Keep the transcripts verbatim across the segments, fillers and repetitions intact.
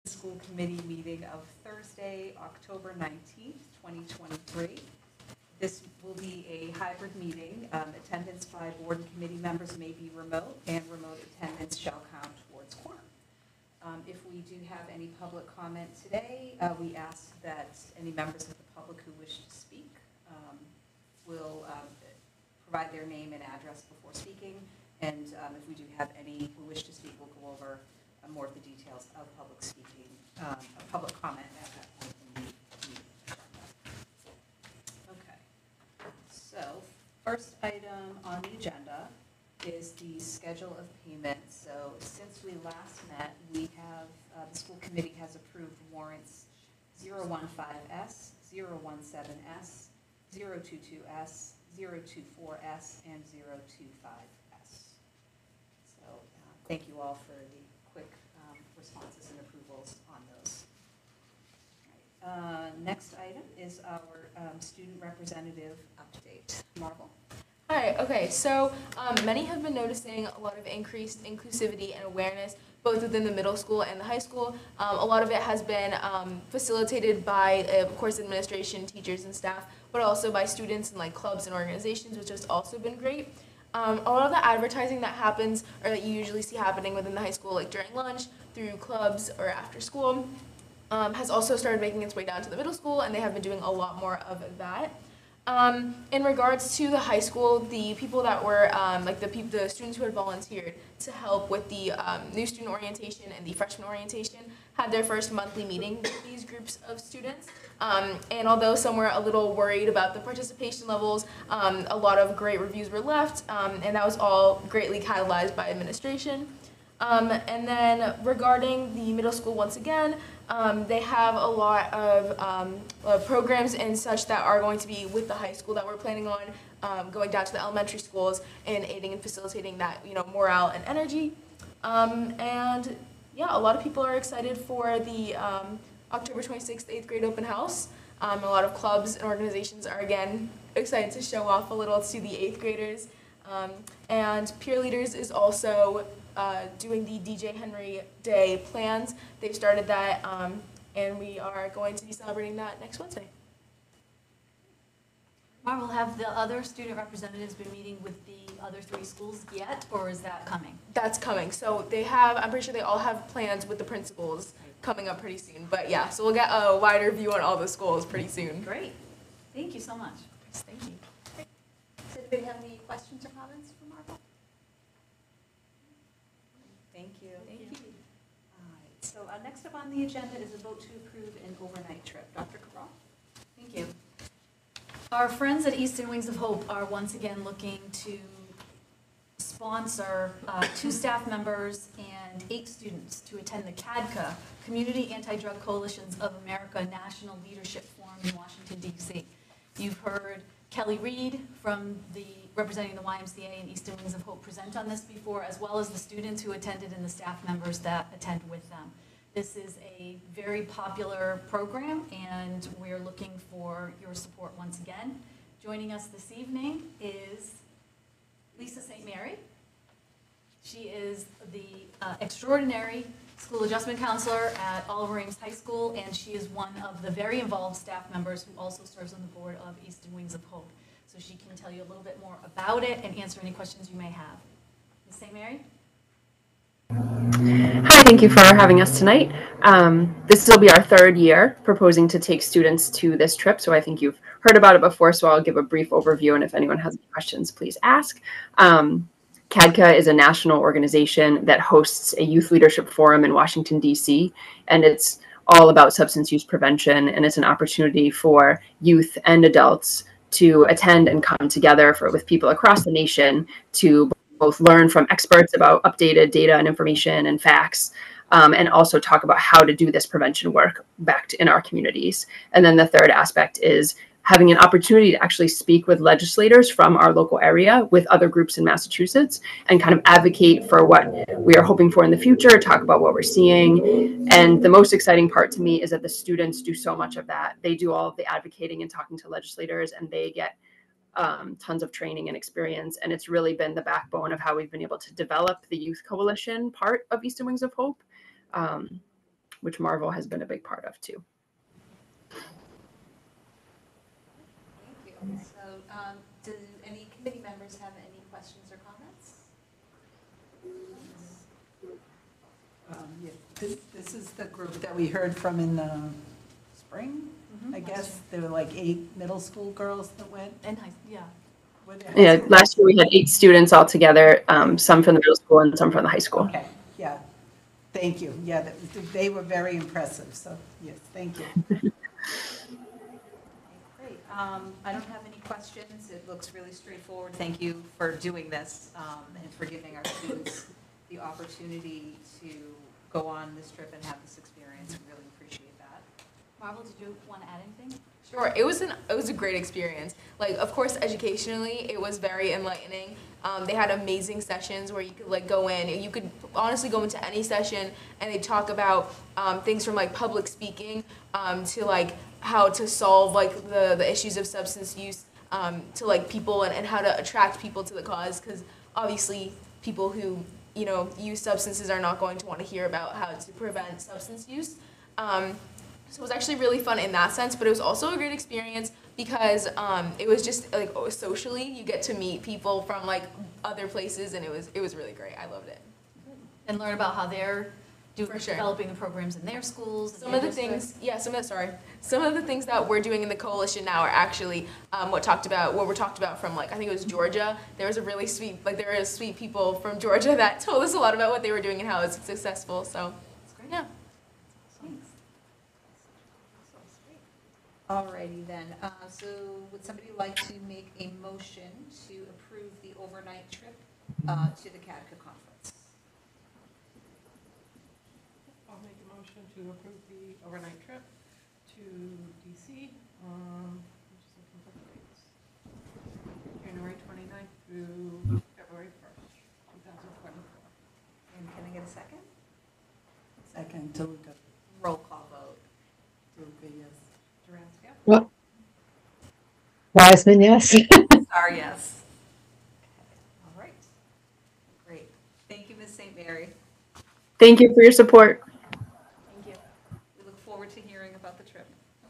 School Committee meeting of Thursday, October nineteenth, twenty twenty-three. This will be a hybrid meeting. Um, attendance by board and committee members may be remote, and remote attendance shall count towards quorum. Um, if we do have any public comment today, uh, we ask that any members of the public who wish to speak um, will uh, provide their name and address before speaking. And um, if we do have any who wish to speak, we'll go over uh, more of the details of public speaking, um, of public comment at that point in the meeting agenda. Okay. So, first item on the agenda is the schedule of payments. So, since we last met, we have, uh, the school committee has approved warrants zero one five S, zero one seven S, zero two two S, zero two four S, and zero two five S. So, uh, thank you all for the quick um, responses and approvals on those. All right. Uh, next item is our um, student representative update. Marvel. Hi, okay, so um, many have been noticing a lot of increased inclusivity and awareness both within the middle school and the high school. Um, a lot of it has been um, facilitated by, uh, of course, administration, teachers, and staff, but also by students and like clubs and organizations, which has also been great. Um, a lot of the advertising that happens, or that you usually see happening within the high school, like during lunch, through clubs, or after school, um, has also started making its way down to the middle school, and they have been doing a lot more of that. Um, in regards to the high school, the people that were, um, like the people, the students who had volunteered to help with the um, new student orientation and the freshman orientation had their first monthly meeting with these groups of students. Um, and although some were a little worried about the participation levels, um, a lot of great reviews were left, um, and that was all greatly catalyzed by administration. Um, and then regarding the middle school, once again, um, they have a lot of, um, of programs and such that are going to be with the high school that we're planning on um, going down to the elementary schools and aiding and facilitating that, you know, morale and energy. Um, and yeah, a lot of people are excited for the um, October twenty-sixth eighth grade open house. Um, a lot of clubs and organizations are again excited to show off a little to the eighth graders. Um, and Peer Leaders is also Uh, doing the D J Henry Day plans. They've started that, um, and we are going to be celebrating that next Wednesday. Marvel, have the other student representatives been meeting with the other three schools yet, or is that coming? That's coming. So they have, I'm pretty sure they all have plans with the principals coming up pretty soon. But yeah, so we'll get a wider view on all the schools pretty soon. Great. Thank you so much. Thank you. Does anybody have any questions or comments for Marvel? Thank you. Thank you. All right. So uh, next up on the agenda is a vote to approve an overnight trip. Doctor Cabral? Thank you. Our friends at Easton Wings of Hope are once again looking to sponsor uh, two staff members and eight students to attend the CADCA, Community Anti-Drug Coalitions of America National Leadership Forum in Washington, D C You've heard Kelly Reed from the representing the Y M C A and Easton Wings of Hope present on this before, as well as the students who attended and the staff members that attend with them. This is a very popular program, and we're looking for your support once again. Joining us this evening is Lisa Saint Mary. She is the uh, extraordinary school adjustment counselor at Oliver Ames High School, and she is one of the very involved staff members who also serves on the board of Easton Wings of Hope. So she can tell you a little bit more about it and answer any questions you may have. Miz Saint Mary? Hi, thank you for having us tonight. Um, this will be our third year proposing to take students to this trip, so I think you've heard about it before, so I'll give a brief overview, and if anyone has any questions, please ask. Um, CADCA is a national organization that hosts a youth leadership forum in Washington, D C, and it's all about substance use prevention, and it's an opportunity for youth and adults to attend and come together for, with people across the nation to both learn from experts about updated data and information and facts, um, and also talk about how to do this prevention work back to, in our communities. And then the third aspect is having an opportunity to actually speak with legislators from our local area with other groups in Massachusetts and kind of advocate for what we are hoping for in the future, talk about what we're seeing. And the most exciting part to me is that the students do so much of that. They do all of the advocating and talking to legislators, and they get um, tons of training and experience. And it's really been the backbone of how we've been able to develop the Youth Coalition part of Easton Wings of Hope, um, which Marvel has been a big part of too. Thank you. So, um, do any committee members have any questions or comments? Um, yeah, This this is the group that we heard from in the spring, Mhm. I guess. There were like eight middle school girls that went. And high, yeah. Were there- Yeah, last year we had eight students all together, um, some from the middle school and some from the high school. Okay, yeah. Thank you. Yeah, that- they were very impressive, so yes, thank you. Okay, Great. Um, I don't have any questions. It looks really straightforward. Thank you for doing this um, and for giving our students the opportunity to go on this trip and have this experience. We really appreciate that. Marvel, did you want to add anything? Sure, it was an it was a great experience. Like, of course, educationally, it was very enlightening. Um, they had amazing sessions where you could like go in, and you could honestly go into any session, and they talk about um, things from like public speaking um, to like how to solve like the the issues of substance use um, to like people and, and how to attract people to the cause, because obviously people who you know use substances are not going to want to hear about how to prevent substance use. Um, So it was actually really fun in that sense, but it was also a great experience because um, it was just like oh, socially, you get to meet people from like other places, and it was it was really great. I loved it. And learn about how they're doing, For sure. developing the programs in their schools. and Some their of the districts. things, yeah, some of the sorry, some of the things that we're doing in the coalition now are actually um, what talked about what were talked about from like I think it was Georgia. There was a really sweet like there were sweet people from Georgia that told us a lot about what they were doing and how it was successful. So That's great. yeah. Thanks. Alrighty then, uh, so would somebody like to make a motion to approve the overnight trip uh, to the CADCA conference? I'll make a motion to approve the overnight trip to D C, um, I'm just looking for the dates. January twenty-ninth through February first, two thousand twenty-four. And can I get a second? Second, DeLuca. Roll call vote. DeLuca, yes. Duranska, What? Wiseman, yes. Sorry, yes. Okay, all right. Great. Thank you, Miz Saint Mary. Thank you for your support. Thank you. We look forward to hearing about the trip.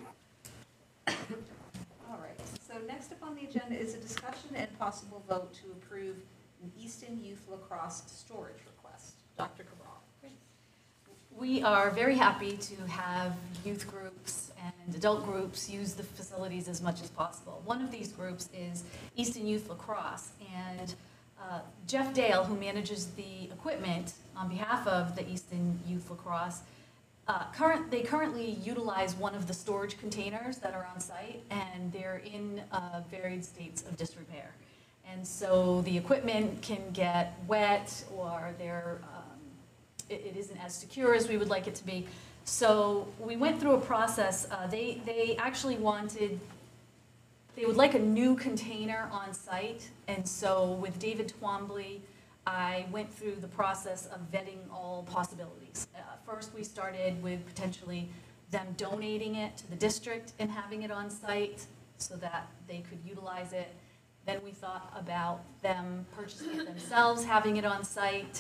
All right, so next up on the agenda is a discussion and possible vote to approve an Easton Youth Lacrosse storage request. Doctor Cabral. We are very happy to have youth groups and adult groups use the facilities as much as possible. One of these groups is Easton Youth Lacrosse, and uh, Jeff Dale, who manages the equipment on behalf of the Easton Youth Lacrosse, uh, current, they currently utilize one of the storage containers that are on site, and they're in uh, varied states of disrepair. And so the equipment can get wet, or they're um, it, it isn't as secure as we would like it to be. So we went through a process. Uh, they, they actually wanted, they would like a new container on site. And so with David Twombly, I went through the process of vetting all possibilities. Uh, first, we started with potentially them donating it to the district and having it on site so that they could utilize it. Then we thought about them purchasing it themselves, having it on site.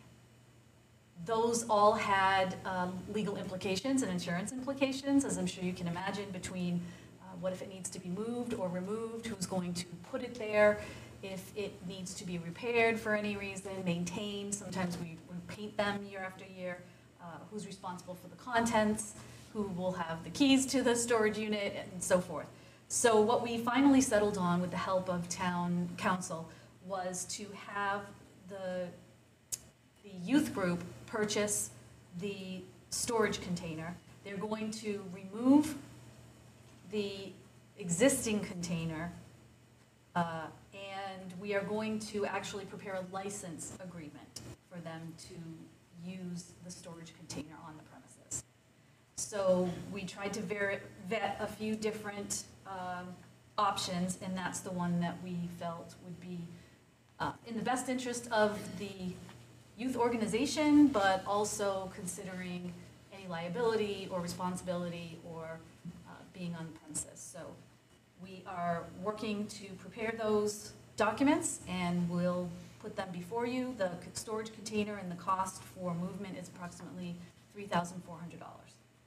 Those all had um, legal implications and insurance implications, as I'm sure you can imagine, between uh, what if it needs to be moved or removed, who's going to put it there, if it needs to be repaired for any reason, maintained. Sometimes we, we paint them year after year. Uh, who's responsible for the contents, who will have the keys to the storage unit, and so forth. So what we finally settled on with the help of town council was to have the, the youth group purchase the storage container. They're going to remove the existing container, uh, and we are going to actually prepare a license agreement for them to use the storage container on the premises. So we tried to ver- vet a few different um, options, and that's the one that we felt would be uh, in the best interest of the youth organization, but also considering any liability or responsibility or uh, being on the premises. So we are working to prepare those documents, and we'll put them before you. The storage container and the cost for movement is approximately three three thousand four hundred dollars.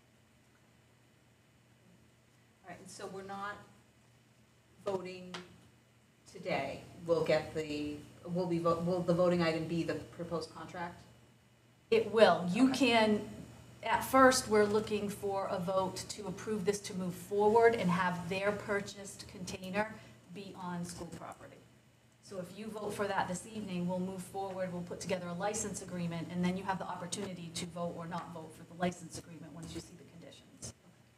All right, and so we're not voting today. We'll get the, will be, vo- will the voting item be the proposed contract? It will. You Okay. can, at first, we're looking for a vote to approve this to move forward and have their purchased container be on school property. So if you vote for that this evening, we'll move forward, we'll put together a license agreement, and then you have the opportunity to vote or not vote for the license agreement once you see the conditions.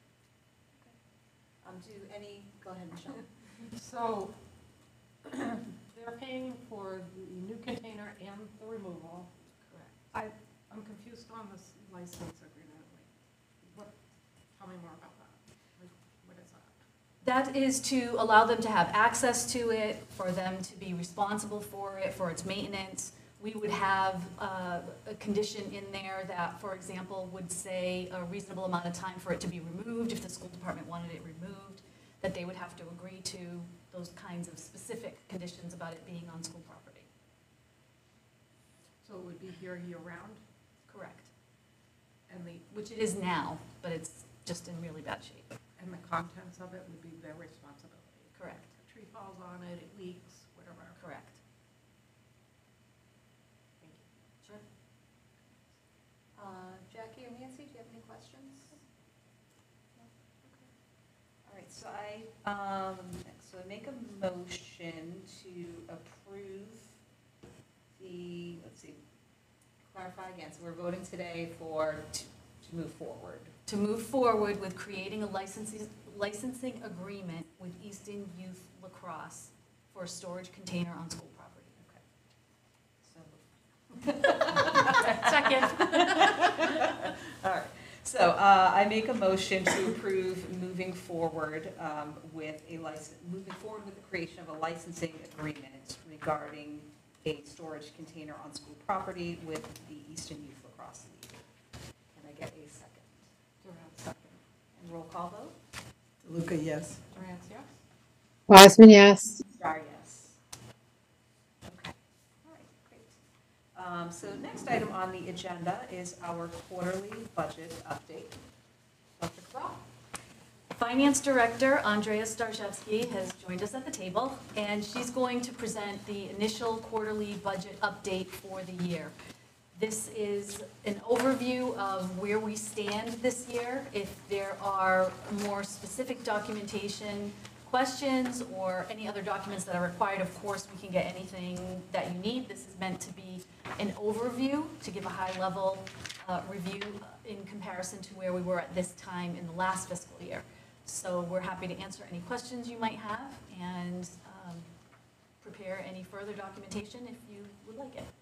Um, do any, go ahead, Michelle. So they're paying for the new container and the removal. Correct. I, I'm confused on this license agreement. Like, what, tell me more about that. Like, what is that? That is to allow them to have access to it, for them to be responsible for it, for its maintenance. We would have uh, a condition in there that, for example, would say a reasonable amount of time for it to be removed, if the school department wanted it removed, that they would have to agree to those kinds of specific conditions about it being on school property. So it would be here year-round? Correct. And the, Which it is now, but it's just in really bad shape. and the contents of it would be their responsibility? Correct. A tree falls on it, it leaks, whatever. Correct. Thank you. Sure. Uh, Jackie or Nancy, do you have any questions? No? Okay. All right, so I, um, so I make a motion to approve the, let's see, clarify again, so we're voting today for, to, to move forward. To move forward with creating a licensing, licensing agreement with Easton Youth Lacrosse for a storage container on school property. So. Second. All right, so uh, I make a motion to approve moving forward um, with a license, moving forward with the creation of a licensing agreement regarding a storage container on school property with the Easton Youth Lacrosse League. Can I get a second? Durant, second. And roll call vote? Luca, yes. Durant, yes? Wiseman, yes. Star, yes. Okay, all right, great. Um, So next item on the agenda is our quarterly budget update. Doctor Cabral? Finance Director Andrea Starzhevsky has joined us at the table, and she's going to present the initial quarterly budget update for the year. This is an overview of where we stand this year. If there are more specific documentation questions or any other documents that are required, of course, we can get anything that you need. This is meant to be an overview to give a high-level uh, review in comparison to where we were at this time in the last fiscal year. So we're happy to answer any questions you might have and um, prepare any further documentation if you would like it.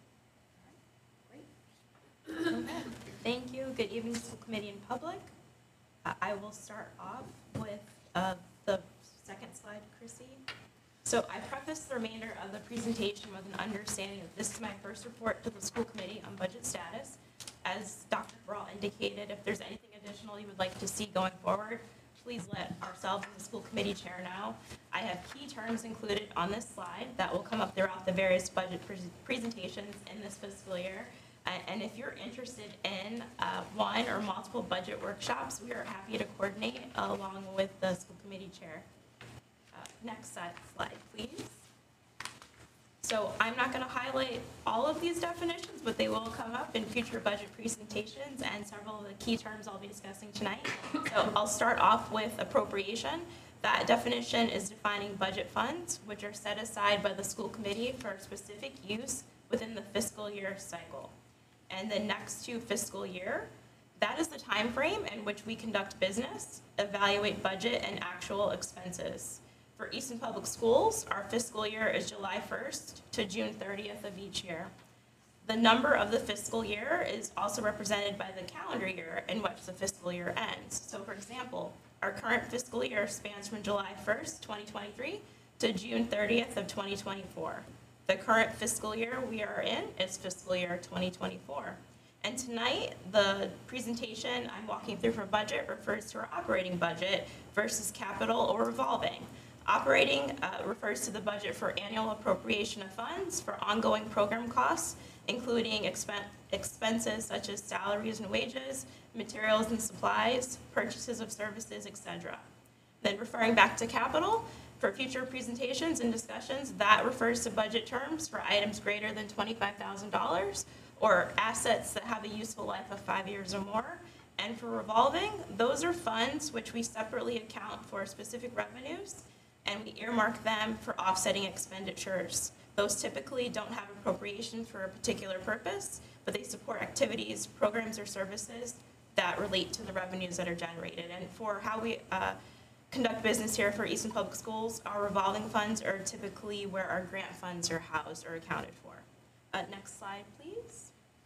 Thank you. Good evening, school committee and public. Uh, I will start off with uh, the second slide, Chrissy. So I preface the remainder of the presentation with an understanding that this is my first report to the school committee on budget status. As Doctor Brawl indicated, if there's anything additional you would like to see going forward, please let ourselves and the school committee chair know. I have key terms included on this slide that will come up throughout the various budget pre presentations in this fiscal year. Uh, and if you're interested in uh, one or multiple budget workshops, we are happy to coordinate uh, along with the school committee chair. Uh, next slide, slide, please. So I'm not going to highlight all of these definitions, but they will come up in future budget presentations and several of the key terms I'll be discussing tonight. So I'll start off with appropriation. That definition is defining budget funds, which are set aside by the school committee for specific use within the fiscal year cycle. And the next to fiscal year, that is the time frame in which we conduct business, evaluate budget and actual expenses. For Easton Public Schools, our fiscal year is July first to June thirtieth of each year. The number of the fiscal year is also represented by the calendar year in which the fiscal year ends. So for example, our current fiscal year spans from July first, twenty twenty-three to June thirtieth of twenty twenty-four. The current fiscal year we are in is fiscal year twenty twenty-four. And tonight, the presentation I'm walking through for budget refers to our operating budget versus capital or revolving. Operating uh, refers to the budget for annual appropriation of funds for ongoing program costs including expen- expenses such as salaries and wages, materials and supplies, purchases of services, et cetera. Then referring back to capital, for future presentations and discussions, that refers to budget terms for items greater than twenty-five thousand dollars or assets that have a useful life of five years or more. And for revolving, those are funds which we separately account for specific revenues, and we earmark them for offsetting expenditures. Those typically don't have appropriation for a particular purpose, but they support activities, programs, or services that relate to the revenues that are generated. And for how we uh, conduct business here for Easton Public Schools, our revolving funds are typically where our grant funds are housed or accounted for. Uh, next slide, please.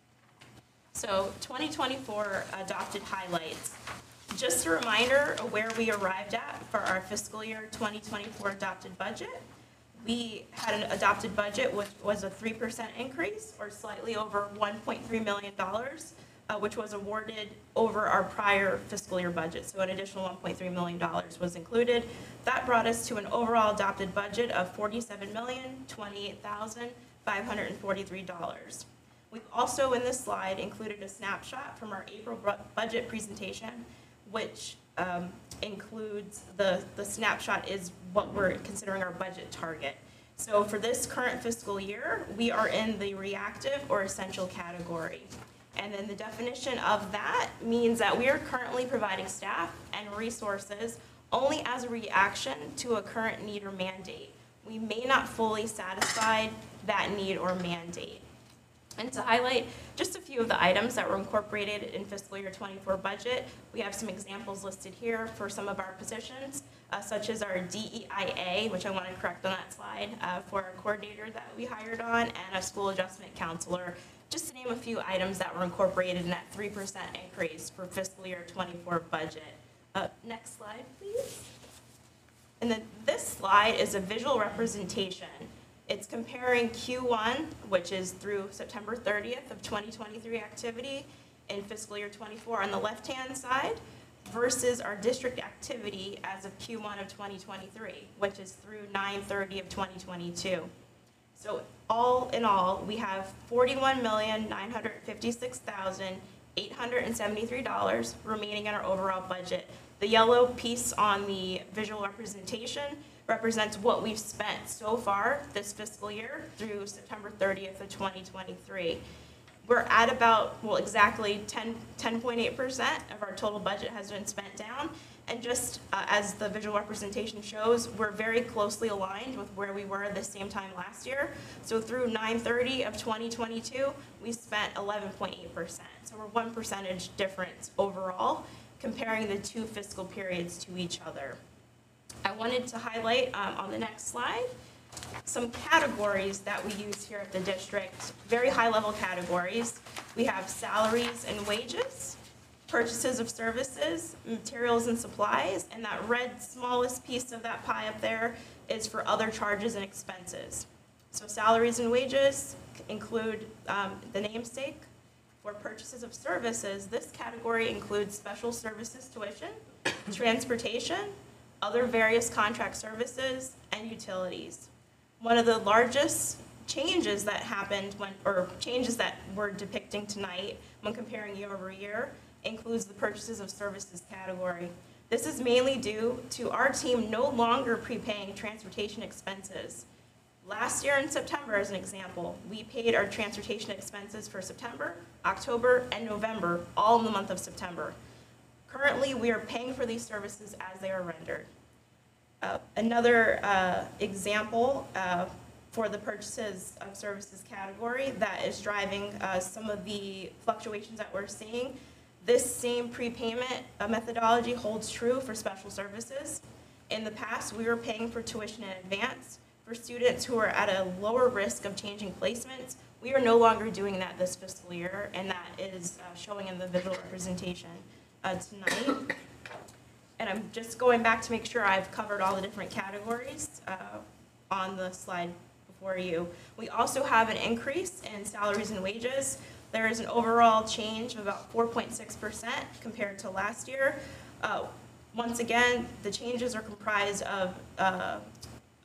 So twenty twenty-four adopted highlights. Just a reminder of where we arrived at for our fiscal year twenty twenty-four adopted budget. We had an adopted budget which was a three percent increase, or slightly over one point three million dollars, uh, which was awarded over our prior fiscal year budget. So an additional one point three million dollars was included. That brought us to an overall adopted budget of forty-seven million twenty-eight thousand five hundred forty-three dollars. We've also in this slide included a snapshot from our April budget presentation, which um, includes the, the snapshot is what we're considering our budget target. So for this current fiscal year, we are in the reactive or essential category. And then the definition of that means that we are currently providing staff and resources only as a reaction to a current need or mandate. We may not fully satisfy that need or mandate. And to highlight just a few of the items that were incorporated in fiscal year twenty-four budget, we have some examples listed here for some of our positions, uh, such as our D E I A, which I want to correct on that slide, uh, for our coordinator that we hired on, and a school adjustment counselor, just to name a few items that were incorporated in that three percent increase for fiscal year twenty-four budget. Uh, next slide, please. And then this slide is a visual representation. It's comparing Q one, which is through September thirtieth of twenty twenty-three activity in fiscal year twenty-four on the left-hand side, versus our district activity as of Q one of twenty twenty-three, which is through nine thirty of twenty twenty-two. So all in all, we have forty-one million nine hundred fifty-six thousand eight hundred seventy-three dollars remaining in our overall budget. The yellow piece on the visual representation represents what we've spent so far this fiscal year through September thirtieth of twenty twenty-three. We're at about, well, exactly ten point eight percent of our total budget has been spent down. And just uh, as the visual representation shows, we're very closely aligned with where we were at the same time last year. So through nine thirty of twenty twenty-two, we spent eleven point eight percent. So we're one percentage difference overall, comparing the two fiscal periods to each other. I wanted to highlight um, on the next slide some categories that we use here at the district, very high level categories. We have salaries and wages, purchases of services, materials and supplies, and that red smallest piece of that pie up there is for other charges and expenses. So salaries and wages include um, the namesake. For purchases of services, this category includes special services tuition, transportation, other various contract services, and utilities. One of the largest changes that happened when, or changes that we're depicting tonight when comparing year over year, includes the purchases of services category. This is mainly due to our team no longer prepaying transportation expenses. Last year in September, as an example, we paid our transportation expenses for September, October, and November, all in the month of September. Currently, we are paying for these services as they are rendered. Uh, another uh, example uh, for the purchases of services category that is driving uh, some of the fluctuations that we're seeing, this same prepayment uh, methodology holds true for special services. In the past, we were paying for tuition in advance. For students who are at a lower risk of changing placements, we are no longer doing that this fiscal year, and that is uh, showing in the visual representation uh, tonight. And I'm just going back to make sure I've covered all the different categories uh, on the slide before you. We also have an increase in salaries and wages. There is an overall change of about four point six percent compared to last year. Uh, once again, the changes are comprised of uh,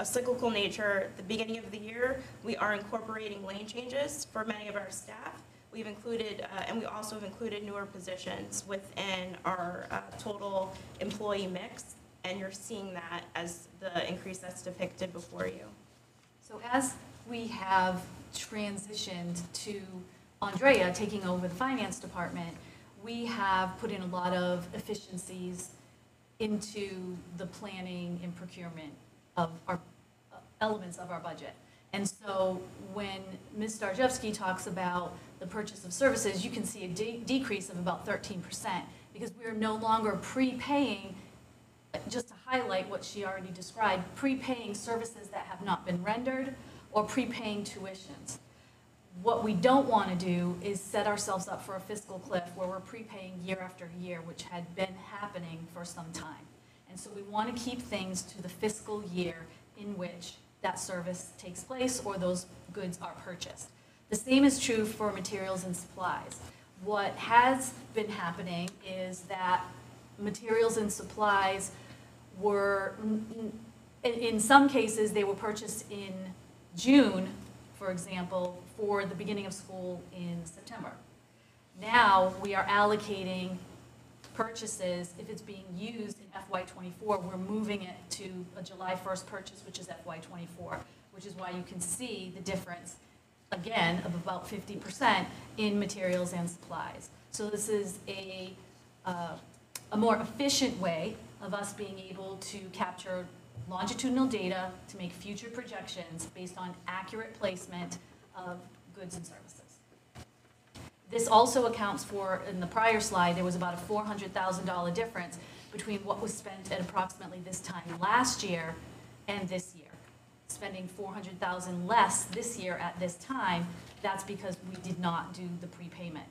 a cyclical nature. At the beginning of the year, we are incorporating lane changes for many of our staff. We've included, uh, and we also have included newer positions within our uh, total employee mix, and you're seeing that as the increase that's depicted before you. So as we have transitioned to Andrea taking over the finance department, we have put in a lot of efficiencies into the planning and procurement of our uh, elements of our budget. And so when Miz Starjewski talks about the purchase of services, you can see a de decrease of about thirteen percent because we are no longer prepaying, just to highlight what she already described, prepaying services that have not been rendered or prepaying tuitions. What we don't want to do is set ourselves up for a fiscal cliff where we're prepaying year after year, which had been happening for some time. And so we want to keep things to the fiscal year in which that service takes place or those goods are purchased. The same is true for materials and supplies. What has been happening is that materials and supplies were, in some cases, they were purchased in June, for example, for the beginning of school in September. Now we are allocating purchases, if it's being used in F Y twenty-four, we're moving it to a July first purchase, which is F Y twenty-four, which is why you can see the difference, again, of about fifty percent in materials and supplies. So this is a, uh, a more efficient way of us being able to capture longitudinal data to make future projections based on accurate placement of goods and services. This also accounts for, in the prior slide, there was about a four hundred thousand dollar difference between what was spent at approximately this time last year and this year. Spending four hundred thousand dollars less this year at this time, that's because we did not do the prepayment.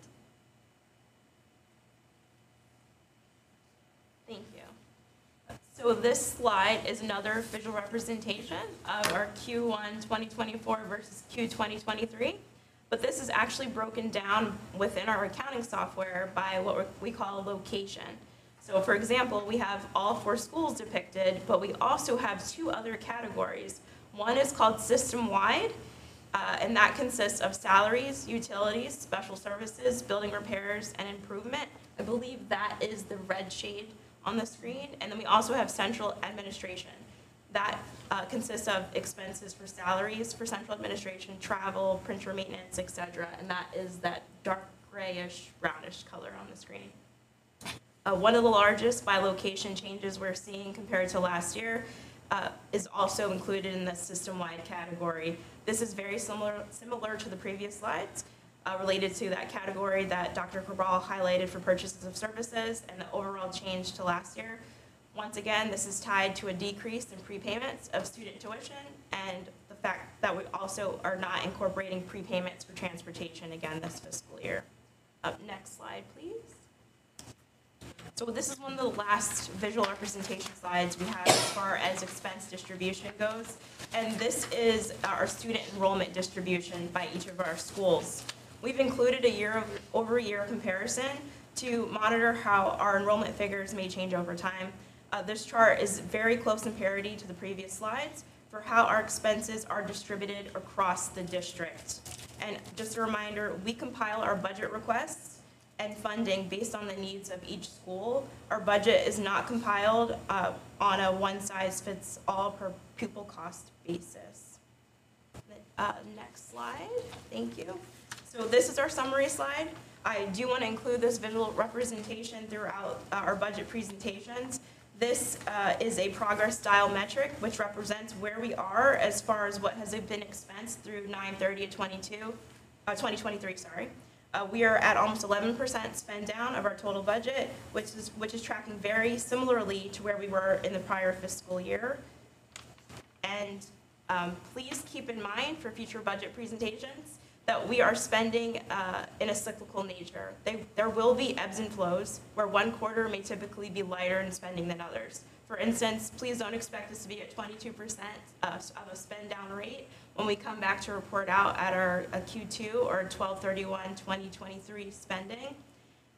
Thank you. So this slide is another visual representation of our Q one twenty twenty-four versus Q twenty twenty-three. But this is actually broken down within our accounting software by what we call a location. So for example, we have all four schools depicted, but we also have two other categories. One is called system-wide, uh, and that consists of salaries, utilities, special services, building repairs, and improvement. I believe that is the red shade on the screen. And then we also have central administration. That uh, consists of expenses for salaries, for central administration, travel, printer maintenance, et cetera. And that is that dark grayish, brownish color on the screen. Uh, one of the largest by location changes we're seeing compared to last year uh, is also included in the system-wide category. This is very similar, similar to the previous slides uh, related to that category that Doctor Cabral highlighted for purchases of services and the overall change to last year. Once again, this is tied to a decrease in prepayments of student tuition and the fact that we also are not incorporating prepayments for transportation again this fiscal year. Up next slide, please. So this is one of the last visual representation slides we have as far as expense distribution goes. And this is our student enrollment distribution by each of our schools. We've included a year over year comparison to monitor how our enrollment figures may change over time. Uh, this chart is very close in parity to the previous slides for how our expenses are distributed across the district. And just a reminder, we compile our budget requests and funding based on the needs of each school. Our budget is not compiled uh, on a one-size-fits-all per pupil cost basis. Uh, next slide, thank you. So this is our summary slide. I do want to include this visual representation throughout uh, our budget presentations. This uh, is a progress style metric, which represents where we are as far as what has been expensed through nine thirty twenty-two, uh, twenty twenty-three, sorry. Uh, we are at almost eleven percent spend down of our total budget, which is, which is tracking very similarly to where we were in the prior fiscal year. And um, please keep in mind for future budget presentations that we are spending uh, in a cyclical nature. They, there will be ebbs and flows where one quarter may typically be lighter in spending than others. For instance, please don't expect us to be at twenty-two percent uh, of a spend down rate when we come back to report out at our uh, Q two or twelve thirty-one twenty twenty-three spending.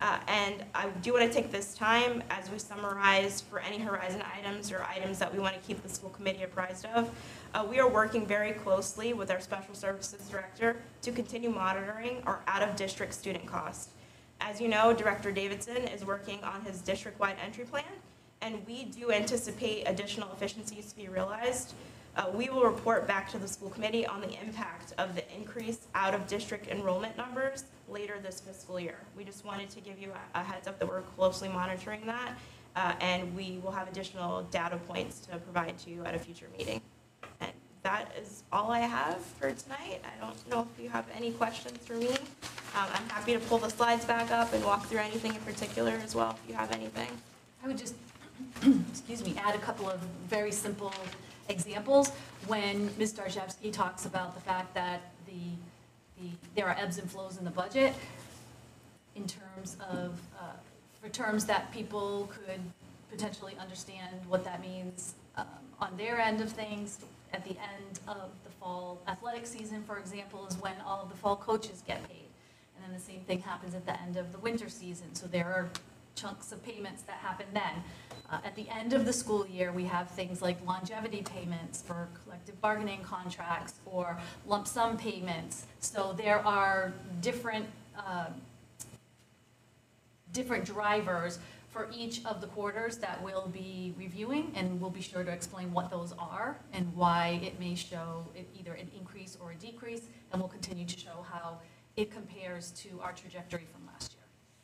Uh, and I do want to take this time as we summarize for any Horizon items or items that we want to keep the school committee apprised of. Uh, we are working very closely with our special services director to continue monitoring our out-of-district student costs. As you know, Director Davidson is working on his district-wide entry plan, and we do anticipate additional efficiencies to be realized. Uh, we will report back to the school committee on the impact of the increased out-of-district enrollment numbers later this fiscal year. We just wanted to give you a, a heads up that we're closely monitoring that, uh, and we will have additional data points to provide to you at a future meeting. And that is all I have for tonight. I don't know if you have any questions for me. Um, I'm happy to pull the slides back up and walk through anything in particular as well if you have anything. I would just, excuse me, add a couple of very simple examples. When Miz Darshevsky talks about the fact that the, the there are ebbs and flows in the budget in terms of, uh, for terms that people could potentially understand what that means um, on their end of things. At the end of the fall athletic season, for example, is when all of the fall coaches get paid. And then the same thing happens at the end of the winter season. So there are chunks of payments that happen then. Uh, at the end of the school year, we have things like longevity payments for collective bargaining contracts or lump sum payments. So there are different, uh, different drivers for each of the quarters that we'll be reviewing, and we'll be sure to explain what those are and why it may show either an increase or a decrease, and we'll continue to show how it compares to our trajectory from last year.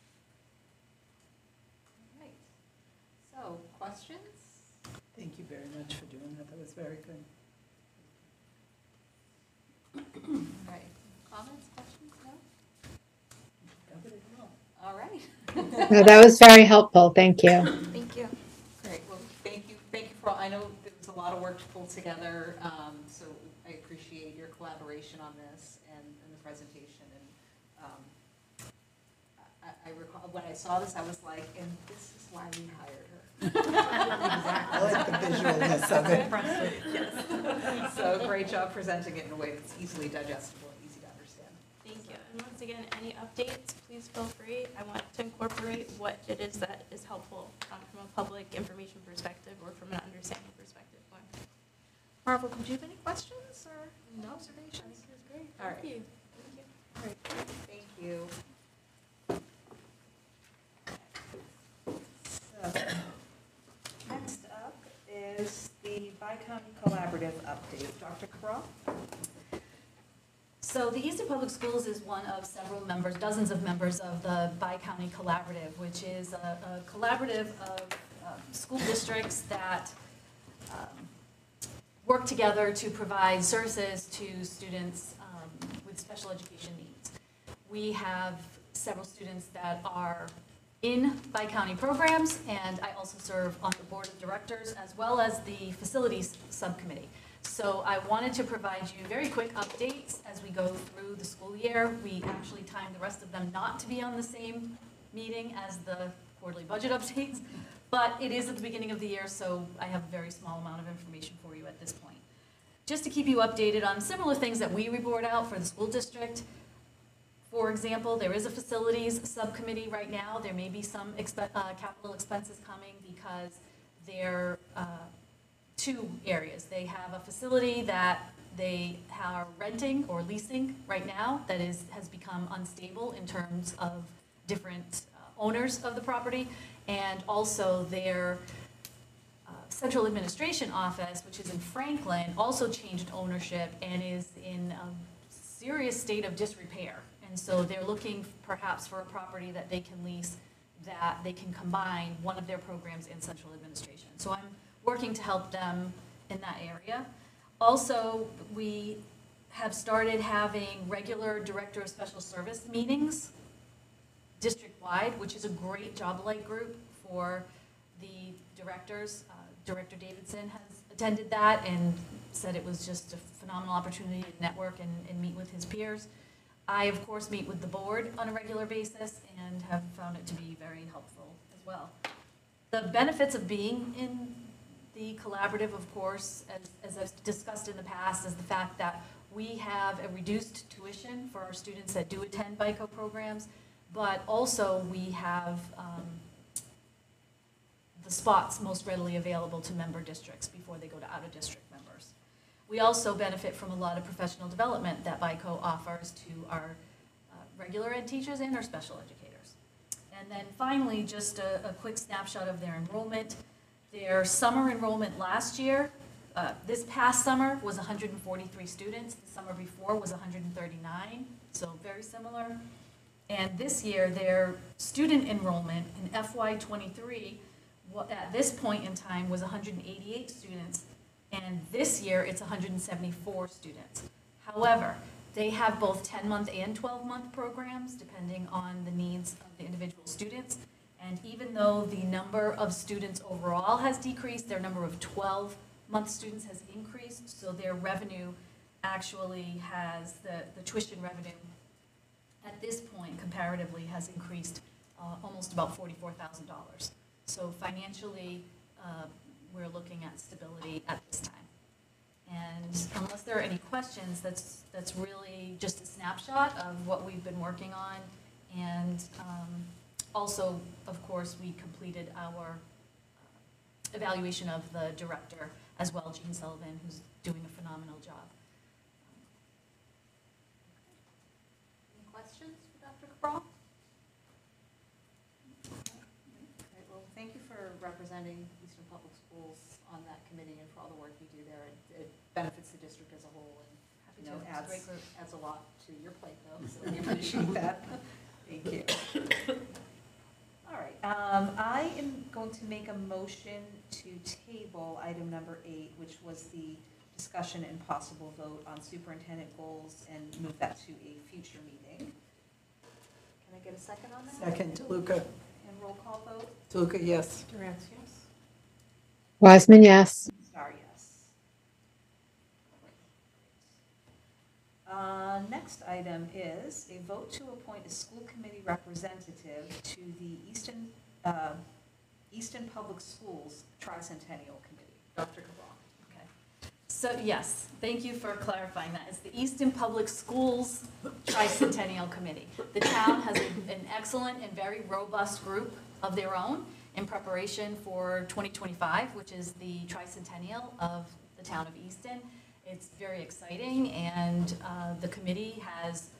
So, questions? Thank you very much for doing that. That was very good. All right. Comments, questions? No? Covered it well. All right. No, that was very helpful. Thank you. Thank you. Great, well, thank you, thank you for, all. I know there was a lot of work to pull together, um, so I appreciate your collaboration on this and, and the presentation. And um, I, I recall, when I saw this, I was like, and this is why we hired her. I like the visualness of it. Yes. So great job presenting it in a way that's easily digestible and easy to understand. Thank you. And once again, any updates, please feel free. I want to incorporate what it is that is helpful um, from a public information perspective or from an understanding perspective. Marvel, did you have any questions or no observations? I think it was great. All right. Thank you. Thank you. All right, thank you. So, next up is the Bi-County Collaborative update. Doctor Carell? So the Easton Public Schools is one of several members, dozens of members of the Bi-County Collaborative, which is a, a collaborative of um, school districts that um, work together to provide services to students um, with special education needs. We have several students that are in Bi-County programs, and I also serve on the board of directors as well as the facilities subcommittee. So I wanted to provide you very quick updates as we go through the school year. We actually timed the rest of them not to be on the same meeting as the quarterly budget updates, but it is at the beginning of the year, so I have a very small amount of information for you at this point. Just to keep you updated on similar things that we report out for the school district. For example, there is a facilities subcommittee right now. There may be some exp uh, capital expenses coming because they're uh, two areas. They have a facility that they are renting or leasing right now that is has become unstable in terms of different uh, owners of the property, and also their uh, central administration office, which is in Franklin, also changed ownership and is in a serious state of disrepair. And so they're looking perhaps for a property that they can lease that they can combine one of their programs in central administration. So I'm working to help them in that area. Also, we have started having regular director of special service meetings district-wide, which is a great job-alike group for the directors. Uh, Director Davidson has attended that and said it was just a phenomenal opportunity to network and, and meet with his peers. I, of course, meet with the board on a regular basis and have found it to be very helpful as well. The benefits of being in the collaborative, of course, as, as I've discussed in the past, is the fact that we have a reduced tuition for our students that do attend B I C O programs. but also we have um, the spots most readily available to member districts before they go to out-of-district members. We also benefit from a lot of professional development that BICO offers to our uh, regular ed teachers and our special educators. And then finally, just a, a quick snapshot of their enrollment. Their summer enrollment last year, uh, this past summer was one hundred forty-three students. The summer before was one hundred thirty-nine, so very similar. And this year, their student enrollment in F Y twenty-three, at this point in time, was one hundred eighty-eight students. And this year, it's one hundred seventy-four students. However, they have both ten-month and twelve-month programs, depending on the needs of the individual students. And even though the number of students overall has decreased, their number of twelve-month students has increased, so their revenue actually has, the, the tuition revenue at this point comparatively has increased uh, almost about forty-four thousand dollars. So financially, uh, we're looking at stability at this time. And unless there are any questions, that's, that's really just a snapshot of what we've been working on. And um, also, of course, we completed our uh, evaluation of the director as well, Jean Sullivan, who's doing a phenomenal job. Any questions for Doctor Cabral? Okay, well, thank you for representing Eastern Public Schools on that committee and for all the work you do there. It, it benefits the district as a whole and, you know, It's a adds, great group. adds a lot to your plate though, so we appreciate that. Thank you. All right, um, I am going to make a motion to table item number eight, which was the discussion and possible vote on superintendent goals, and move that to a future meeting. Can I get a second on that? Second, DeLuca. And roll call vote? DeLuca, yes. Durant, yes. Wiseman, yes. Star, yes. Uh, Next item is a vote to appoint a school committee representative to the Easton, uh, Easton Public Schools Tricentennial Committee. Doctor Cabral. Okay. So yes, thank you for clarifying that. It's the Easton Public Schools Tricentennial Committee. The town has a- an excellent and very robust group of their own in preparation for twenty twenty-five, which is the tricentennial of the town of Easton. It's very exciting, and uh, the committee has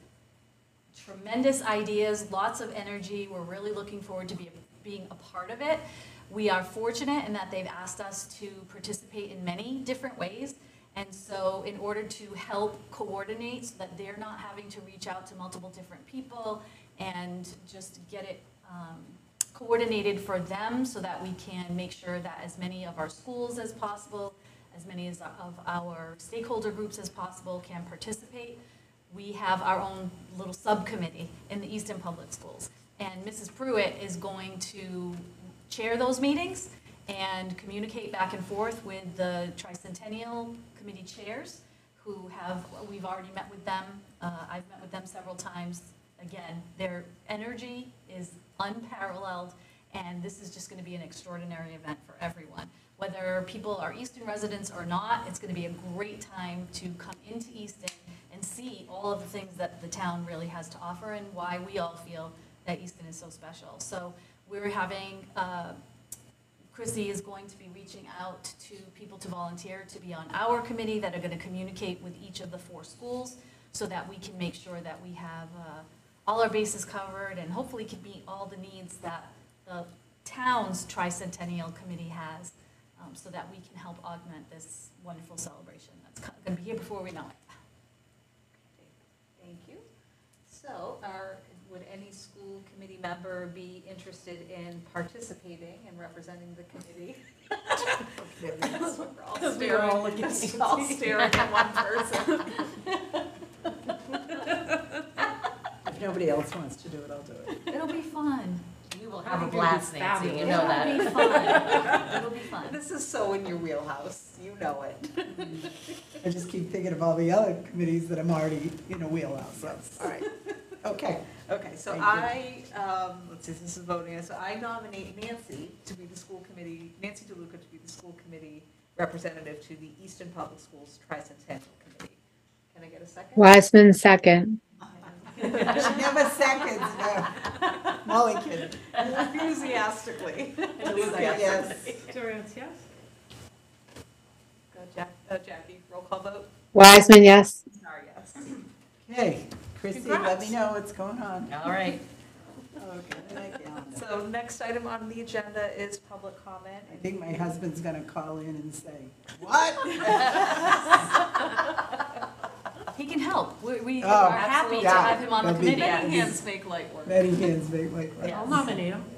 tremendous ideas, lots of energy. We're really looking forward to be, being a part of it. We are fortunate in that they've asked us to participate in many different ways. And so in order to help coordinate so that they're not having to reach out to multiple different people and just get it um, coordinated for them so that we can make sure that as many of our schools as possible, as many as of our stakeholder groups as possible can participate. We have our own little subcommittee in the Easton Public Schools. And Missus Pruitt is going to chair those meetings and communicate back and forth with the Tricentennial Committee chairs who have, we've already met with them. Uh, I've met with them several times. Again, their energy is unparalleled, and this is just going to be an extraordinary event for everyone. Whether people are Easton residents or not, it's going to be a great time to come into Easton and see all of the things that the town really has to offer and why we all feel that Easton is so special. So we're having, uh, Chrissy is going to be reaching out to people to volunteer to be on our committee that are going to communicate with each of the four schools so that we can make sure that we have uh, all our bases covered and hopefully can meet all the needs that the town's Tricentennial Committee has. Um, so that we can help augment this wonderful celebration that's going to be here before we know it. Thank you. So, are, would any school committee member be interested in participating and representing the committee? We're all Because we staring, were all looking at you. all staring at one person. If nobody else wants to do it, I'll do it. It'll be fun. We will I have a think it'll be blast, Nancy, you fabulous. know It'll that. be fun. It'll be fun. This is so in your wheelhouse, you know it. I just keep thinking of all the other committees that I'm already in a wheelhouse, so, all right. Okay. Okay, so Thank I, um, let's see, this is voting, so I nominate Nancy to be the school committee, Nancy DeLuca to be the school committee representative to the Easton Public Schools Tricentennial Committee. Can I get a second? Wiseman, second. She never seconds, no. Molly kidding. Enthusiastically. Yes. Durant, yes? Go Jack, uh, Jackie, roll call vote. Wiseman, yes. Sorry, yes. Okay, Chrissy, let Congrats. me know what's going on. All right. Okay, my calendar. So next item on the agenda is public comment. I think my husband's gonna call in and say, what? He can help. We, we Oh, are happy to yeah. have him on the That'd be- committee. that'd be- Hands make light work. Betty hands make like. I'll nominate him.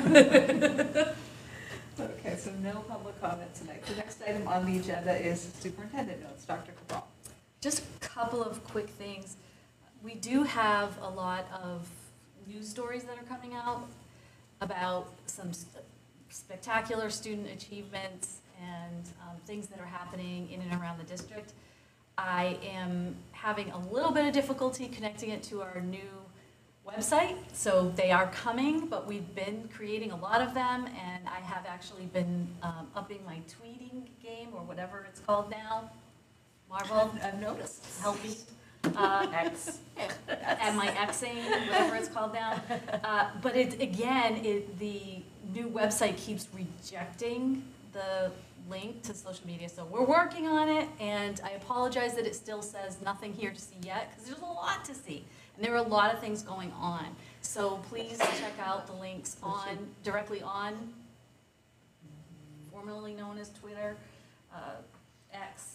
Okay, so no public comment tonight. The next item on the agenda is superintendent notes. Doctor Cabral. Just a couple of quick things. We do have a lot of news stories that are coming out about some s- spectacular student achievements and um, things that are happening in and around the district. I am having a little bit of difficulty connecting it to our new website, so they are coming, but we've been creating a lot of them, and I have actually been um, upping my tweeting game, or whatever it's called now. Marvel, I've noticed. help me. Uh, X. And my Xing, whatever it's called now. Uh, But it, again, it, the new website keeps rejecting the link to social media, so we're working on it, and I apologize that it still says nothing here to see yet, because there's a lot to see. And there are a lot of things going on. So please check out the links on, directly on, formerly known as Twitter, uh, X,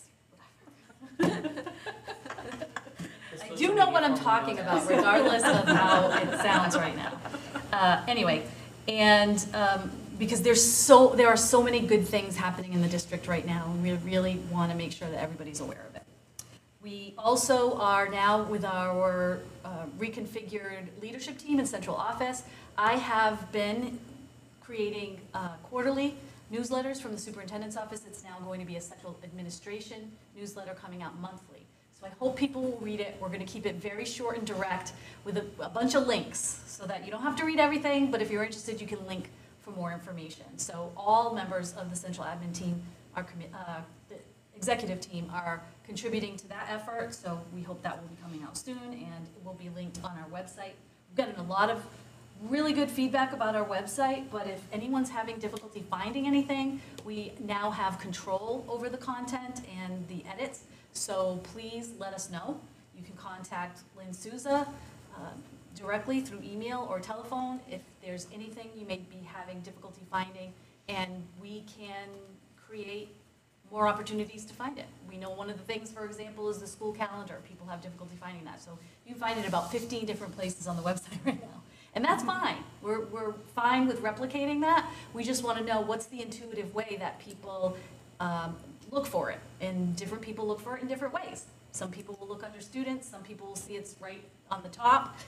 I do know what I'm talking about, regardless of how it sounds right now. Uh, Anyway, and um, because there's so, there are so many good things happening in the district right now, and we really want to make sure that everybody's aware of it. We also are now with our uh, reconfigured leadership team in central office. I have been creating uh, quarterly newsletters from the superintendent's office. It's now going to be a central administration newsletter coming out monthly. So I hope people will read it. We're going to keep it very short and direct with a, a bunch of links so that you don't have to read everything, but if you're interested, you can link for more information. So all members of the central admin team, our commi- uh, the executive team are contributing to that effort, so we hope that will be coming out soon, and it will be linked on our website. We've gotten a lot of really good feedback about our website, but if anyone's having difficulty finding anything, we now have control over the content and the edits, so please let us know. You can contact Lynn Souza uh, directly through email or telephone if there's anything you may be having difficulty finding, and we can create more opportunities to find it. We know one of the things, for example, is the school calendar. People have difficulty finding that, so you can find it about fifteen different places on the website right now. And that's fine. We're, we're fine with replicating that. We just want to know what's the intuitive way that people um, look for it. And different people look for it in different ways. Some people will look under students, some people will see it's right on the top.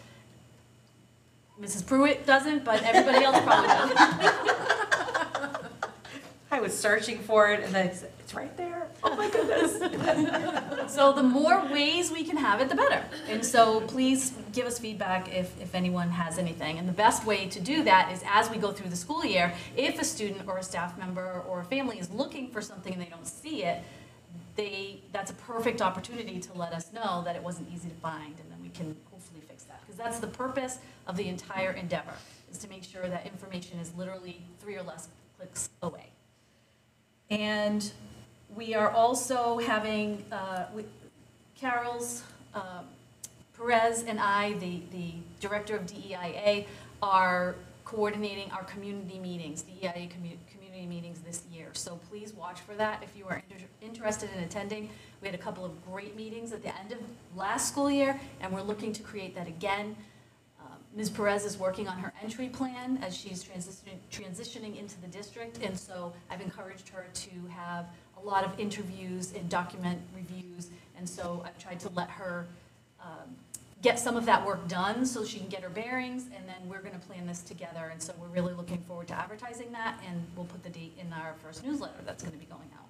Missus Pruitt doesn't, but everybody else probably does. I was searching for it and then it's, it's right there. Oh my goodness. So the more ways we can have it, the better. And so please give us feedback if, if anyone has anything. And the best way to do that is as we go through the school year, if a student or a staff member or a family is looking for something and they don't see it, they, that's a perfect opportunity to let us know that it wasn't easy to find, and then we can hopefully fix that. Because that's the purpose of the entire endeavor, is to make sure that information is literally three or less clicks away. And we are also having, uh, with Carol's, uh, Perez and I, the, the director of D E I A, are coordinating our community meetings, D E I A commu- community meetings this year. So please watch for that if you are inter- interested in attending. We had a couple of great meetings at the end of last school year, and we're looking to create that again. Miz Perez is working on her entry plan as she's transitioning, transitioning into the district, and so I've encouraged her to have a lot of interviews and document reviews, and so I've tried to let her um, get some of that work done so she can get her bearings, and then we're going to plan this together, and so we're really looking forward to advertising that, and we'll put the date in our first newsletter that's going to be going out.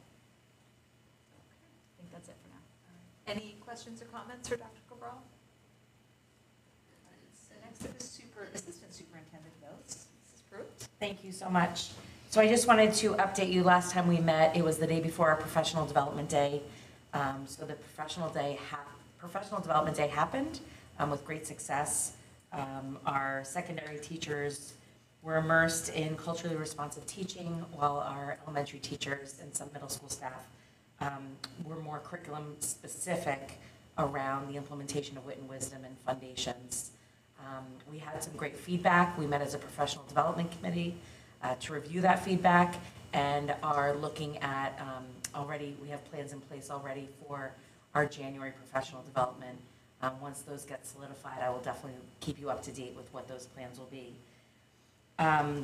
I think that's it for now. Any questions or comments for Doctor Cabral? So next up is super, Assistant Superintendent notes. Missus Pruitt. Thank you so much. So I just wanted to update you, last time we met, it was the day before our Professional Development Day. Um, so the Professional Day, ha- Professional Development Day happened. um, with great success. Um, our secondary teachers were immersed in culturally responsive teaching, while our elementary teachers and some middle school staff um, were more curriculum specific around the implementation of wit and wisdom and foundations. Um, we had some great feedback. We met as a professional development committee uh, to review that feedback and are looking at um, already, we have plans in place already for our January professional development. Um, once those get solidified, I will definitely keep you up to date with what those plans will be. Um,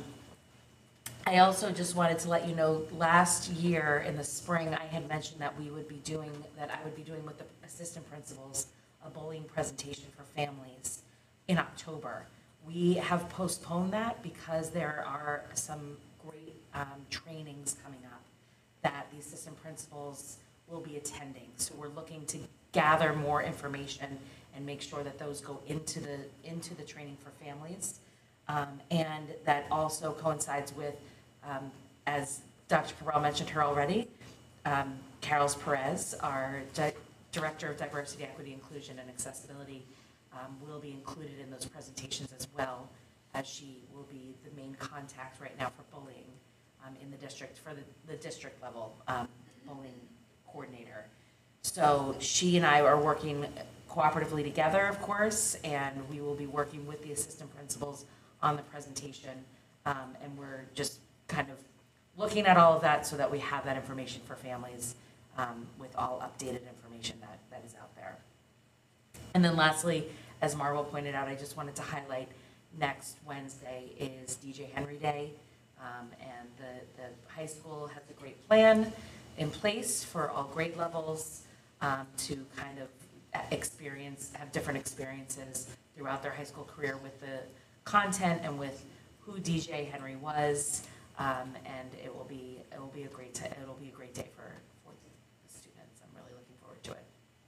I also just wanted to let you know, last year in the spring, I had mentioned that we would be doing, that I would be doing with the assistant principals, a bullying presentation for families in October. We have postponed that because there are some great um, trainings coming up that the assistant principals will be attending. So we're looking to gather more information and make sure that those go into the, into the training for families. Um, and that also coincides with, um, as Doctor Cabral mentioned her already, um, Carol Perez, our Di- Director of Diversity, Equity, Inclusion, and Accessibility, um, will be included in those presentations as well, as she will be the main contact right now for bullying um, in the district, for the, the district level um, bullying coordinator. So she and I are working cooperatively together, of course, and we will be working with the assistant principals on the presentation, um, and we're just kind of looking at all of that so that we have that information for families um, with all updated information that, that is out there. And then lastly, as Marvel pointed out, I just wanted to highlight next Wednesday is D J Henry Day, um, and the, the high school has a great plan in place for all grade levels um, to kind of experience, have different experiences throughout their high school career with the content and with who D J Henry was, um, and it will be it will be a great t- it'll be a great day for, for the students. I'm really looking forward to it.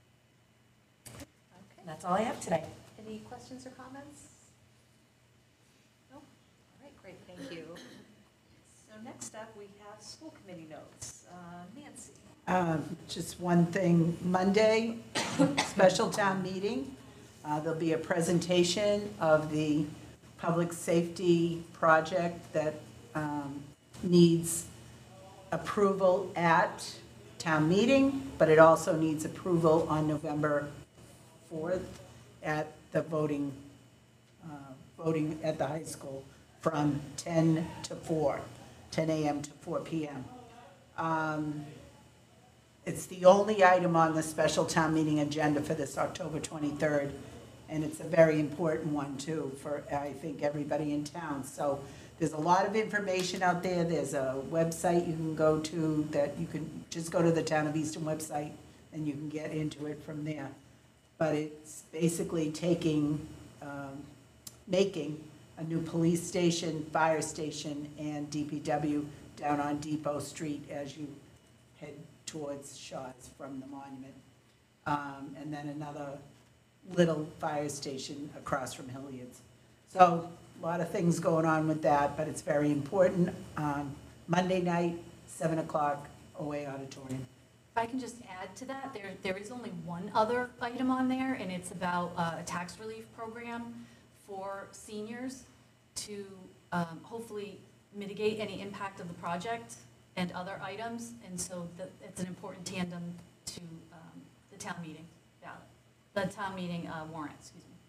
Okay. And that's all I have today. Any questions or comments? No? All right, great, thank you. So next up, we have school committee notes. Uh, Nancy? Um, Just one thing, Monday, special town meeting. Uh, There'll be a presentation of the public safety project that um, needs approval at town meeting, but it also needs approval on November fourth at the voting, uh, voting at the high school from ten to four, ten a.m. to four p.m. Um, It's the only item on the special town meeting agenda for this October twenty-third, and it's a very important one too for, I think, everybody in town. So there's a lot of information out there. There's a website you can go to that you can just go to the Town of Easton website and you can get into it from there. But it's basically taking, um, making a new police station, fire station, and D P W down on Depot Street as you head towards Shaw's from the monument. Um, and then another little fire station across from Hilliard's. So a lot of things going on with that, but it's very important. Um, Monday night, seven o'clock, O A Auditorium. If I can just add to that, there, there is only one other item on there, and it's about uh, a tax relief program for seniors to um, hopefully mitigate any impact of the project and other items, and so that, it's an important tandem to um, the town meeting ballot, the town meeting uh, warrant, excuse me.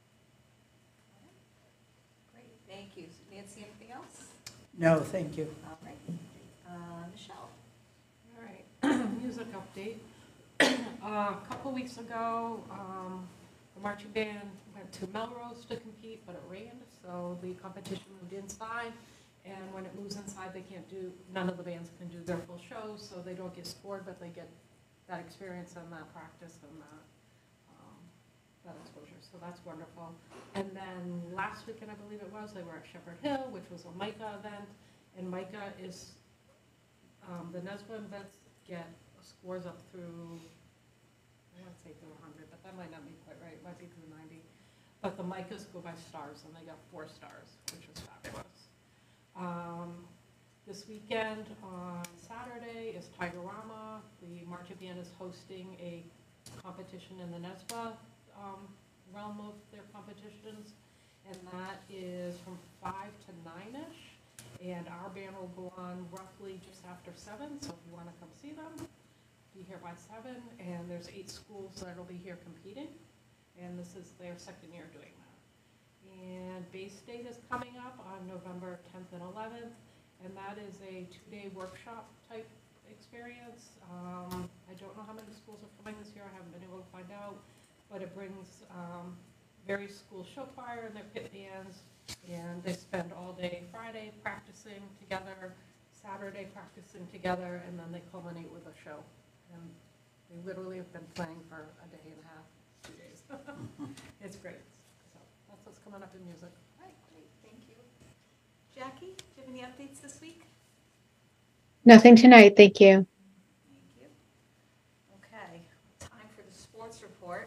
Great, thank you. Nancy, anything else? No, thank you. All right. Uh, Michelle? All right, music update. Uh, A couple weeks ago, um, the marching band went to Melrose to compete, but it rained, so the competition moved inside. And when it moves inside, they can't do, none of the bands can do their full shows, so they don't get scored, but they get that experience and that practice and that, um, that exposure, so that's wonderful. And then last weekend, I believe it was, they were at Shepherd Hill, which was a MICA event, and MICA is, um, the NESBA events get scores up through, I want to say through one hundred, but that might not be quite right, it might be through ninety. But the MICAs go by stars, and they got four stars, which was fabulous. Um, this weekend on Saturday is Tigerama. The marching band is hosting a competition in the NESBA um, realm of their competitions, and that is from five to nine-ish. And our band will go on roughly just after seven, so if you want to come see them, be here by seven. And there's eight schools that'll be here competing, and this is their second year doing that. And Bay State is coming up on November tenth and eleventh, and that is a two-day workshop type experience. Um, I don't know how many schools are coming this year, I haven't been able to find out, but it brings um, various schools show choir and their pit bands, and they spend all day Friday practicing together, Saturday practicing together, and then they culminate with a show. And they literally have been playing for a day and a half, two days. It's great. So that's what's coming up in music. All right, great, thank you. Jackie, do you have any updates this week? Nothing tonight, thank you. Thank you. Okay, time for the sports report.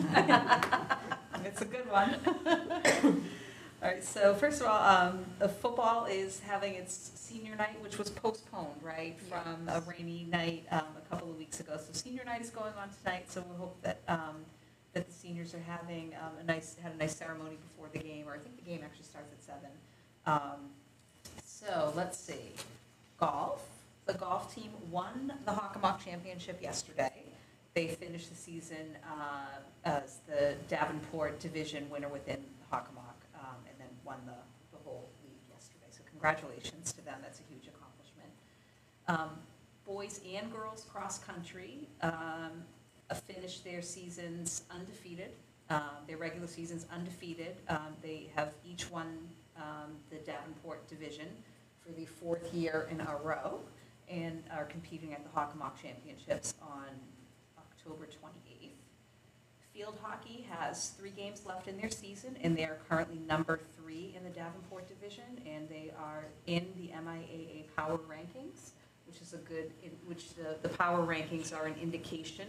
It's a good one. All right, so first of all, um, uh, football is having its senior night, which was postponed, right, from a rainy night um, a couple of weeks ago. So senior night is going on tonight, so we hope that um, that the seniors are having um, a nice had a nice ceremony before the game, or I think the game actually starts at seven. Um, so let's see, golf. The golf team won the Hockomock Championship yesterday. They finished the season uh, as the Davenport Division winner within Hockomock, um, and then won the, the whole league yesterday. So congratulations to them. That's a huge accomplishment. Um, boys and girls cross country um, finished their seasons undefeated. Um, their regular seasons undefeated. Um, they have each won um, the Davenport Division for the fourth year in a row, and are competing at the Hockomock Championships on October twenty-eighth. Field hockey has three games left in their season, and they are currently number three in the Davenport division, and they are in the M I A A Power Rankings, which is a good, in which the, the Power Rankings are an indication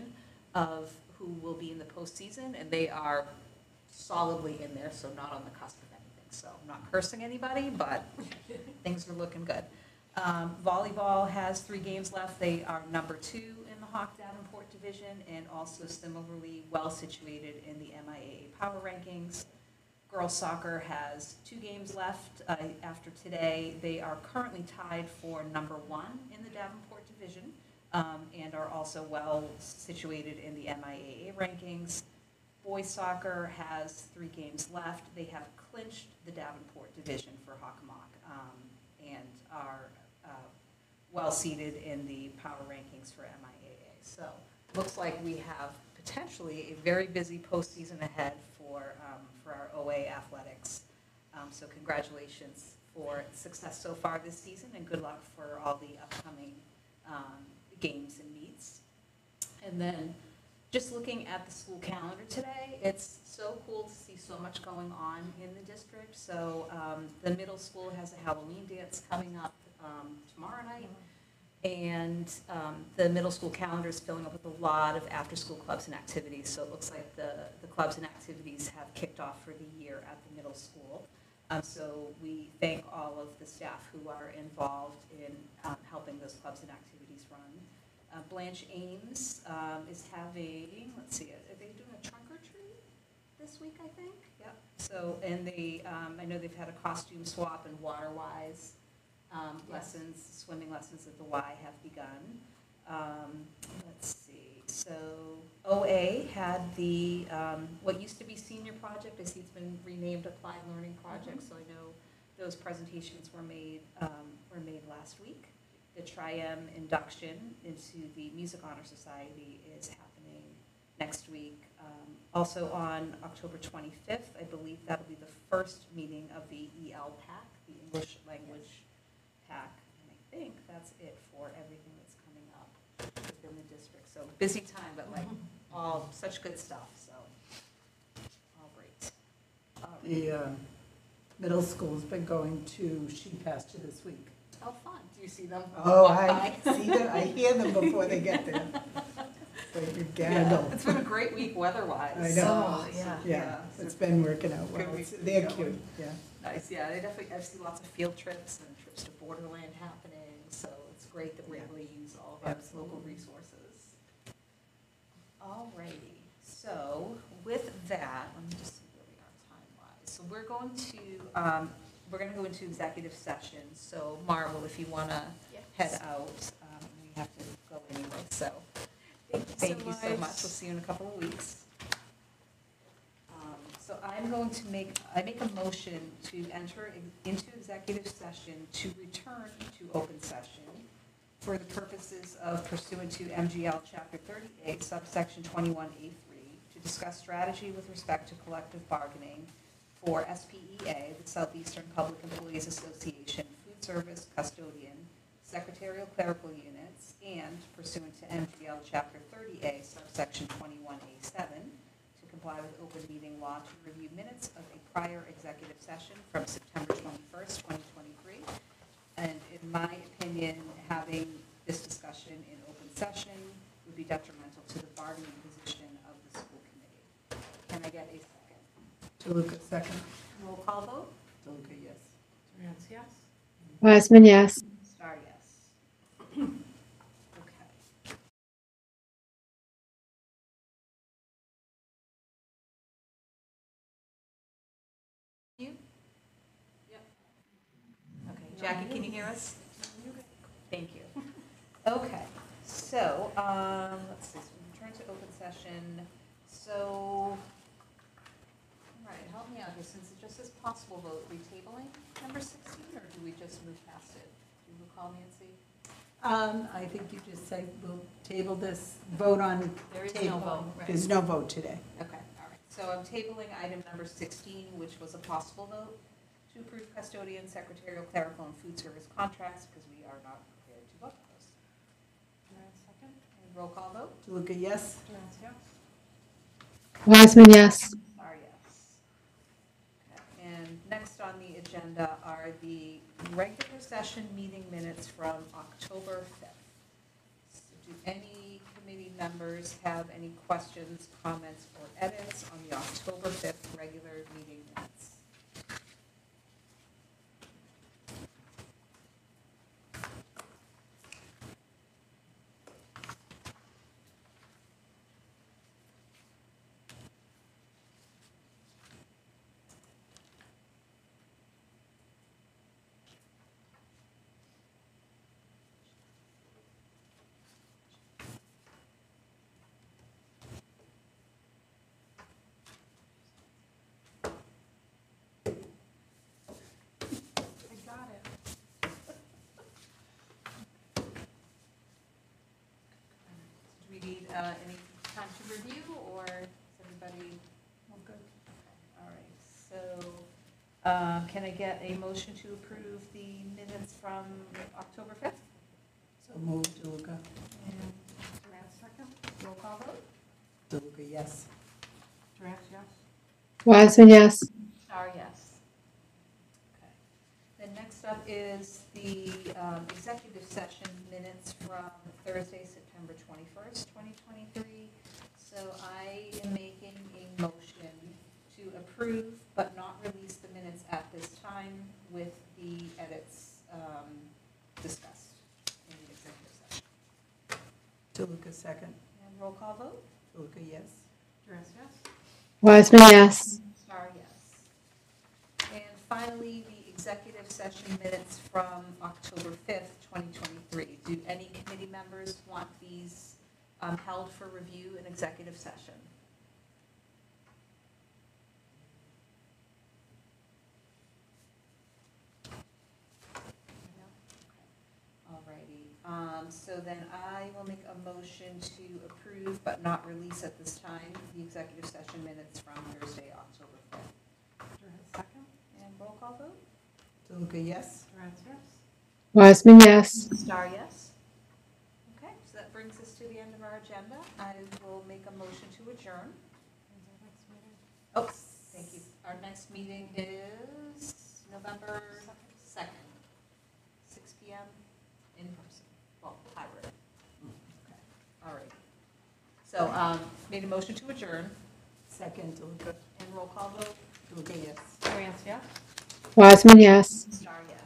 of who will be in the postseason, and they are solidly in there, so not on the cusp of anything. So I'm not cursing anybody, but things are looking good. Um, volleyball has three games left. They are number two in the Hawk Davenport division, and also similarly well situated in the M I A A Power Rankings. Girls soccer has two games left uh, after today. They are currently tied for number one in the Davenport division, um, and are also well situated in the M I A A rankings. Boys soccer has three games left. They have clinched the Davenport division for Hockomock, um, and are uh, well seated in the power rankings for M I A A. So looks like we have potentially a very busy postseason ahead for um, for our O A athletics. Um, so congratulations for success so far this season, and good luck for all the upcoming um, games and meets. And then just looking at the school calendar today, it's so cool to see so much going on in the district. So um, the middle school has a Halloween dance coming up um, tomorrow night. And um, the middle school calendar is filling up with a lot of after-school clubs and activities. So it looks like the, the clubs and activities have kicked off for the year at the middle school. Um, so we thank all of the staff who are involved in um, helping those clubs and activities run. Uh, Blanche Ames um, is having, let's see, are they doing a trunk or treat this week, I think? Yep. So, and they, um, I know they've had a costume swap and water-wise um, Yes. lessons, swimming lessons at the Y have begun. Um, let's see, so O A had the, um, what used to be senior project, I see it's been renamed Applied Learning Project, so I know those presentations were made, um, were made last week. The Tri-M induction into the Music Honor Society is happening next week. Um, also on October twenty-fifth, I believe that'll be the first meeting of the E L PAC, the English Language PAC. And I think that's it for everything that's coming up within the district. So busy time, but like all such good stuff, so all great. All right. The uh, middle school's been going to Sheep Pasture this week. Oh, fun. Do you see them? Oh, walk I by? see them, I hear them before they get there. Like a Yeah, gaggle. it's been a great week weather-wise. I know. So, yeah. Yeah, so it's been working out well. Good week It's- to They're be going. cute, yeah. Nice, yeah, they definitely, I've seen lots of field trips and trips to Borderland happening, so it's great that we're Yeah. able to use all of our Absolutely. local resources. Alrighty, So with that, let me just see where we are time-wise. So we're going to, um, we're going to go into executive session. So Marvel, if you want to Yes. head out, um, we have to go anyway, so. Thank you so Thank you so much. much. We'll see you in a couple of weeks. Um, So I'm going to make, I make a motion to enter into executive session to return to open session for the purposes of pursuant to M G L Chapter thirty-eight, subsection twenty-one A three, to discuss strategy with respect to collective bargaining for S P E A, the Southeastern Public Employees Association, food service custodian, secretarial clerical units, and pursuant to M G L Chapter thirty A, subsection twenty-one A seven, to comply with open meeting law to review minutes of a prior executive session from September twenty-first, twenty twenty-three. And in my opinion, having this discussion in open session would be detrimental to the bargaining position of the school committee. Can I get a second? DeLuca, second. Roll call vote? DeLuca, yes. Durant, yes? Wiseman, yes. Star, yes. Okay. You? Yep. Okay, Jackie, can you hear us? Thank you. Okay, so, um, let's see, so we return to open session. So, all right, help me out here, since it just says possible vote, retabling number sixteen, or do we just move past it? Do you recall, Nancy? Um, I think you just say we'll table this, vote on. There is no table. vote, right. There's no vote today. Okay, all right. So I'm tabling item number sixteen, which was a possible vote to approve custodian, secretarial, clerical, and food service contracts, because we are not prepared to vote on those. Durant, second? And roll call vote? DeLuca, yes. Durant, yes? Wiseman, yes. Star, yes. Okay, and next on the agenda are the regular session meeting minutes from October fifth. So do any committee members have any questions, comments, or edits on the October fifth regular meeting minutes? I got it. Do we need uh, any time to review, or is everybody? Well, good. All right, so uh, can I get a motion to approve the minutes from October fifth? So move, DeLuca. And Durant, second? Roll call vote? DeLuca, yes. Durant, yes? Wiseman, yes. Star, yes. Okay. Then next up is the um, executive session minutes from Thursday, September twenty-first, twenty twenty-three. So I am making a motion to approve but not release the minutes at this time with the edits um, discussed in the executive session. DeLuca, second. And roll call vote? DeLuca, yes. Durant, yes? Wiseman, yes. Star, yes. And finally, the executive session minutes from October fifth, twenty twenty-three. Do any committee members want these um, held for review in executive session? All righty. Um, So then I will make a motion to approve but not release at this time the executive session minutes from Thursday, October fifth. Durant, second? And roll call vote? DeLuca, yes. Durant, yes? Wiseman, yes. Star, yes. Okay, so that brings us to the end of our agenda. I will make a motion to adjourn. When's our next meeting? Oh, thank you. Our next meeting is November second, six P M in person, well, hybrid. Okay, all right. So, um, made a motion to adjourn Second, DeLuca. and roll call vote. DeLuca, yes. Durant, yes? Wiseman, yes. Star, yes.